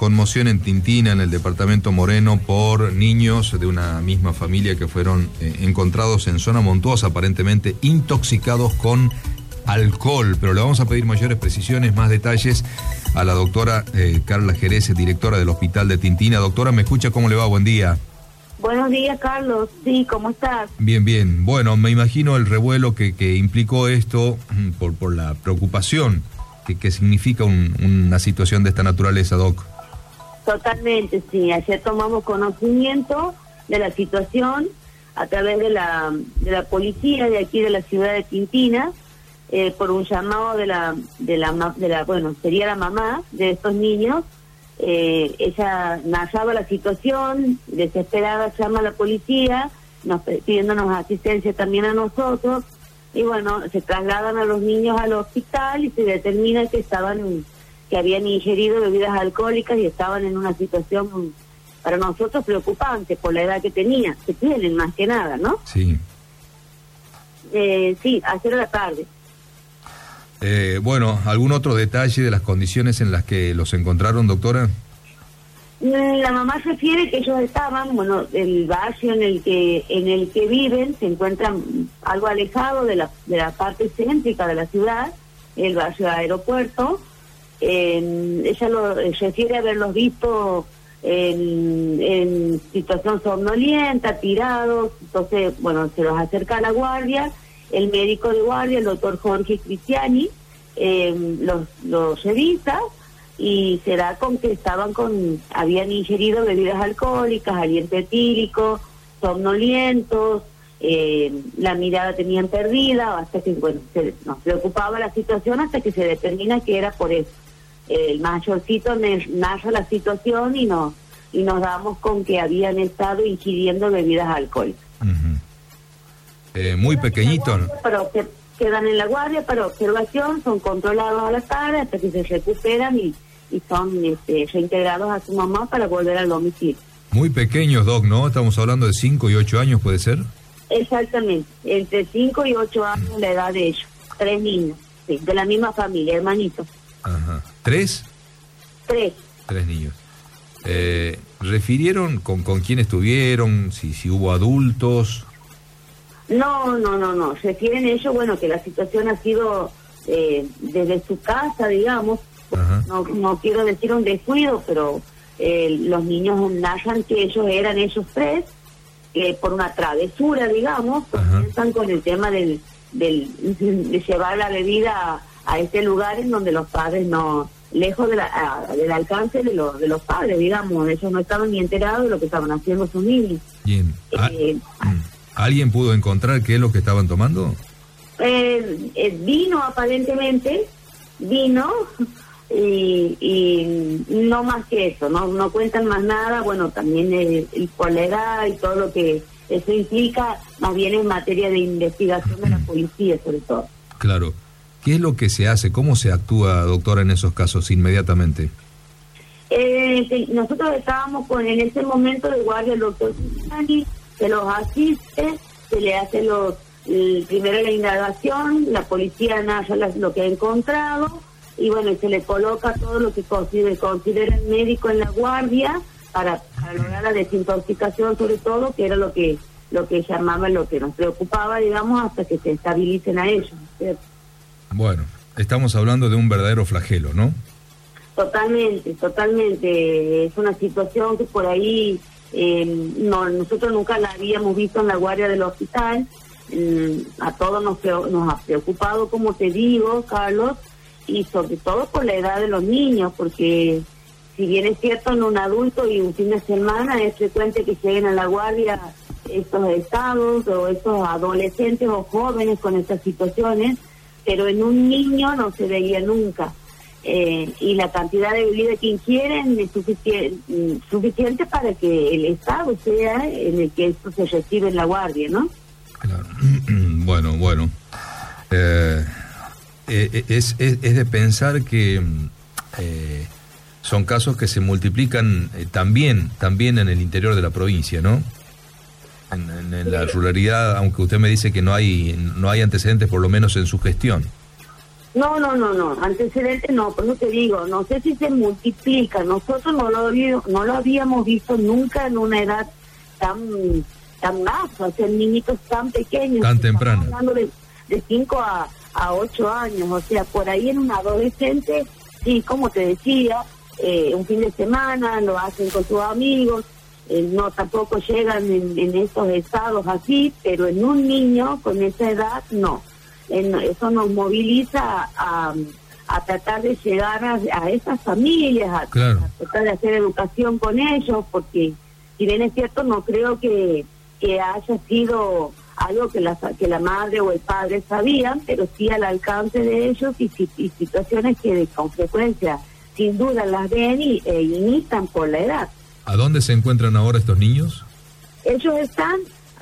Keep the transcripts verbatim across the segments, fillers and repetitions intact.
conmoción en Tintina, en el departamento Moreno, por niños de una misma familia que fueron eh, encontrados en zona montuosa, aparentemente intoxicados con alcohol. Pero le vamos a pedir mayores precisiones, más detalles a la doctora eh, Carla Jerez, directora del hospital de Tintina. Doctora, ¿me escucha? ¿Cómo le va? Buen día. Buenos días, Carlos. Sí, ¿cómo estás? Bien, bien. Bueno, me imagino el revuelo que, que implicó esto por, por la preocupación que, que significa un, una situación de esta naturaleza, Doc. Totalmente, sí. Ayer tomamos conocimiento de la situación a través de la, de la policía de aquí de la ciudad de Tintina, eh, por un llamado de la, de la, de la, bueno, sería la mamá de estos niños. Eh, ella narraba la situación, desesperada, llama a la policía, nos, pidiéndonos asistencia también a nosotros, y bueno, se trasladan a los niños al hospital y se determina que estaban, que habían ingerido bebidas alcohólicas y estaban en una situación para nosotros preocupante por la edad que tenía, que tienen más que nada, ¿no? Sí. Eh, sí, ayer a la tarde. Eh, bueno, ¿algún otro detalle de las condiciones en las que los encontraron, doctora? La mamá refiere que ellos estaban, bueno, el barrio en el que en el que viven se encuentran algo alejado de la de la parte céntrica de la ciudad, el barrio Aeropuerto. Eh, ella lo refiere a haberlos visto en, en situación somnolienta, tirados. Entonces, bueno, se los acerca a la guardia. El médico de guardia, el doctor Jorge Cristiani, eh, los, los revisa y se da con que estaban con, habían ingerido bebidas alcohólicas, aliento etílico, somnolientos, eh, la mirada tenían perdida, hasta que, bueno, se, nos preocupaba la situación hasta que se determina que era por eso. El mayorcito narra la situación y nos, y nos damos con que habían estado ingiriendo bebidas alcohólicas. Uh-huh. Eh, muy pequeñito, ¿no? Pero que quedan en la guardia para observación, son controlados a la tarde hasta que se recuperan y, y son este, reintegrados a su mamá para volver al domicilio. Muy pequeños, Doc, ¿no? Estamos hablando de cinco y ocho años, ¿puede ser? Exactamente, entre cinco y ocho años mm. la edad de ellos, tres niños, sí, de la misma familia, hermanitos. Ajá. ¿Tres? Tres. Tres niños. Eh, ¿refirieron con, con quién estuvieron? Si, si hubo adultos... No, no, no, no. Refieren ellos, bueno, que la situación ha sido eh, desde su casa, digamos. No, no quiero decir un descuido, pero eh, los niños narran que ellos eran ellos tres, eh, por una travesura, digamos, comienzan con el tema del, del de llevar la bebida a, a este lugar en donde los padres no, lejos de la, a, del alcance de, lo, de los padres, digamos. Ellos no estaban ni enterados de lo que estaban haciendo sus niños. Bien. Eh, ah. ¿Alguien pudo encontrar qué es lo que estaban tomando? Eh, eh, vino aparentemente, vino y, y no más que eso, no no cuentan más nada. Bueno, también el, el por la edad y todo lo que eso implica, más bien en materia de investigación de la policía sobre todo. Claro. ¿Qué es lo que se hace? ¿Cómo se actúa, doctora, en esos casos inmediatamente? Eh, nosotros estábamos con en ese momento de guardia el doctor Cristiani, se los asiste, se le hace los el, primero la indagación, la policía narra lo que ha encontrado y bueno, se le coloca todo lo que considera, considera el médico en la guardia para, para lograr la desintoxicación sobre todo, que era lo que lo que llamaba, lo que nos preocupaba, digamos, hasta que se estabilicen a ellos, ¿cierto? Bueno, estamos hablando de un verdadero flagelo, ¿no? Totalmente, totalmente. Es una situación que por ahí... Eh, no, nosotros nunca la habíamos visto en la guardia del hospital. Eh, a todos nos, nos ha preocupado, como te digo, Carlos, y sobre todo por la edad de los niños, porque si bien es cierto en un adulto y un fin de semana es frecuente que lleguen a la guardia estos estados o estos adolescentes o jóvenes con estas situaciones, pero en un niño no se veía nunca. Eh, y la cantidad de bebida que ingieren es suficiente, suficiente para que el estado sea en el que esto se recibe en la guardia, ¿no? Claro. Bueno, bueno. Eh, eh, es, es, es de pensar que eh, son casos que se multiplican eh, también, también en el interior de la provincia, ¿no? En, en, en la ruralidad, aunque usted me dice que no hay, no hay antecedentes, por lo menos en su gestión. No, no, no, no, antecedentes no, por eso te digo, no sé si se multiplica, nosotros no lo, no lo habíamos visto nunca en una edad tan tan baja, o sea, niñitos tan pequeños. Tan temprano. Estamos hablando de, de cinco a, a ocho años, o sea, por ahí en un adolescente, sí, como te decía, eh, un fin de semana, lo hacen con sus amigos, eh, no tampoco llegan en, en esos estados así, pero en un niño con esa edad, no. En, eso nos moviliza a, a tratar de llegar a, a esas familias, a, claro. a tratar de hacer educación con ellos, porque si bien es cierto, no creo que, que haya sido algo que la, que la madre o el padre sabían, pero sí al alcance de ellos y, y situaciones que de, con frecuencia sin duda las ven y e imitan por la edad. ¿A dónde se encuentran ahora estos niños? Ellos están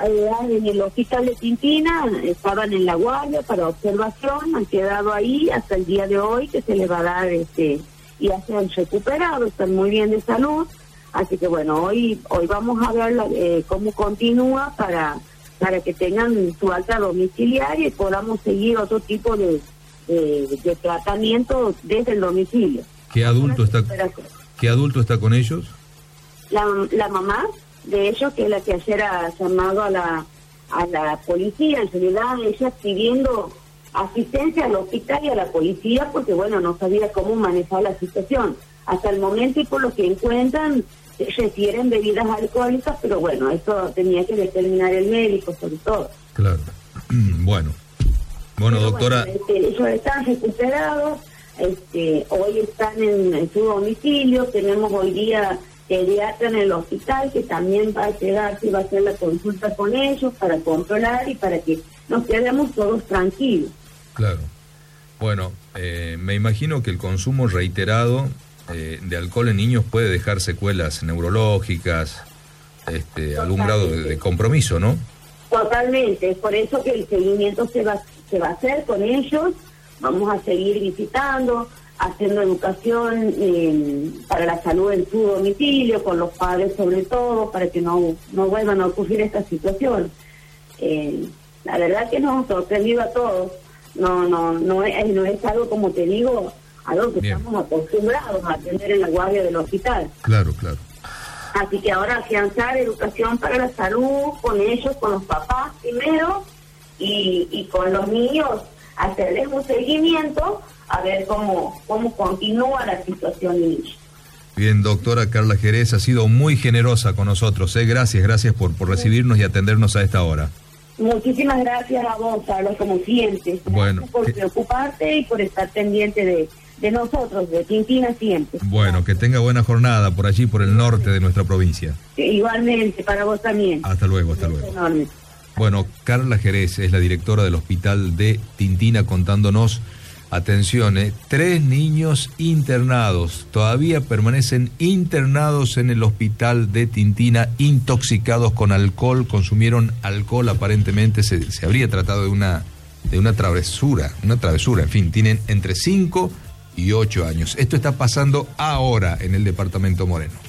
en el hospital de Tintina, estaban en la guardia para observación, han quedado ahí hasta el día de hoy que se les va a dar, este y ya se han recuperado, están muy bien de salud, así que bueno, hoy hoy vamos a ver eh, cómo continúa para para que tengan su alta domiciliaria y podamos seguir otro tipo de, de, de tratamiento desde el domicilio. ¿Qué adulto está, ¿qué adulto está con ellos? La, la mamá de ellos, que es la que ayer ha llamado a la a la policía, en realidad ella pidiendo asistencia al hospital y a la policía porque bueno, no sabía cómo manejar la situación. Hasta el momento y por lo que encuentran, refieren bebidas alcohólicas, pero bueno, eso tenía que determinar el médico sobre todo. Claro. Bueno. Bueno, pero doctora. Bueno, este, ellos están recuperados, este, hoy están en, en su domicilio, tenemos hoy día pediatra en el hospital que también va a llegar, si va a hacer la consulta con ellos para controlar y para que nos quedemos todos tranquilos. Claro. Bueno, eh, me imagino que el consumo reiterado eh, de alcohol en niños puede dejar secuelas neurológicas, este, algún grado de, de compromiso, ¿no? Totalmente, es por eso que el seguimiento se va, se va a hacer con ellos, vamos a seguir visitando, haciendo educación eh, para la salud en su domicilio, con los padres sobre todo, para que no, no vuelvan a ocurrir esta situación. Eh, la verdad que nos ha sorprendido a todos, no no no es, no es algo, como te digo, algo que Bien. Estamos acostumbrados a tener en la guardia del hospital. Claro, claro. Así que ahora afianzar educación para la salud, con ellos, con los papás primero, y, y con los niños, hacerles un seguimiento, a ver cómo cómo continúa la situación de ellos. Bien, doctora Carla Jerez, ha sido muy generosa con nosotros, ¿eh? Gracias, gracias por, por recibirnos y atendernos a esta hora. Muchísimas gracias a vos, Carlos, como siempre. Gracias bueno, por que... preocuparte y por estar pendiente de, de nosotros, de Tintina siempre. Bueno, que tenga buena jornada por allí, por el norte de nuestra provincia. Sí, igualmente, para vos también. Hasta luego, hasta luego. Enorme. Bueno, Carla Jerez es la directora del hospital de Tintina contándonos, atención, eh, tres niños internados, todavía permanecen internados en el hospital de Tintina, intoxicados con alcohol, consumieron alcohol, aparentemente se, se habría tratado de una, de una travesura, una travesura, en fin, tienen entre cinco y ocho años. Esto está pasando ahora en el departamento Moreno.